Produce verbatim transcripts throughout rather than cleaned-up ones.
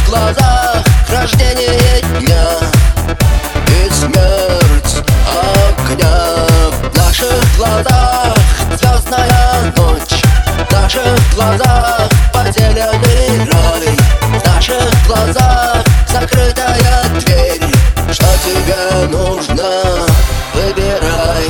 глазах рождение дня и смерть огня. В наших глазах звездная ночь, в наших глазах потерянный рай, в наших глазах закрытая дверь. Что тебе нужно? Выбирай.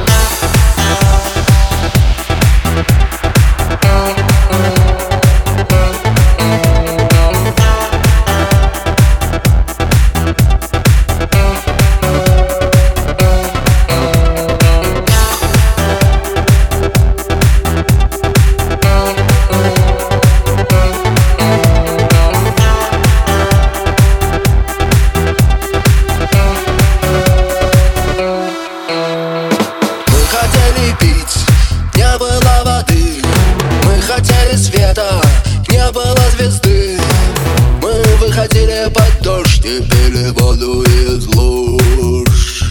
Не было воды, мы хотели света, не было звезды. Мы выходили под дождь и пили воду из луж.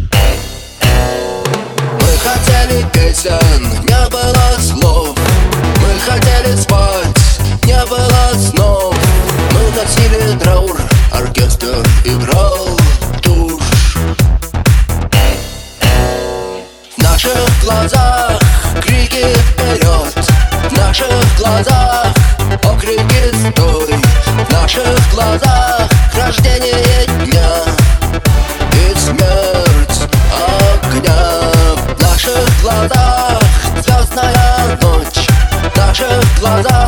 Мы хотели песен, не было слов. Мы хотели спать, не было снов. Мы носили траур, оркестр играл тушь. В наших глазах крики вперед, в наших глазах окрики стой, в наших глазах рождение дня и смерть огня. В наших глазах звездная ночь, в наших глазах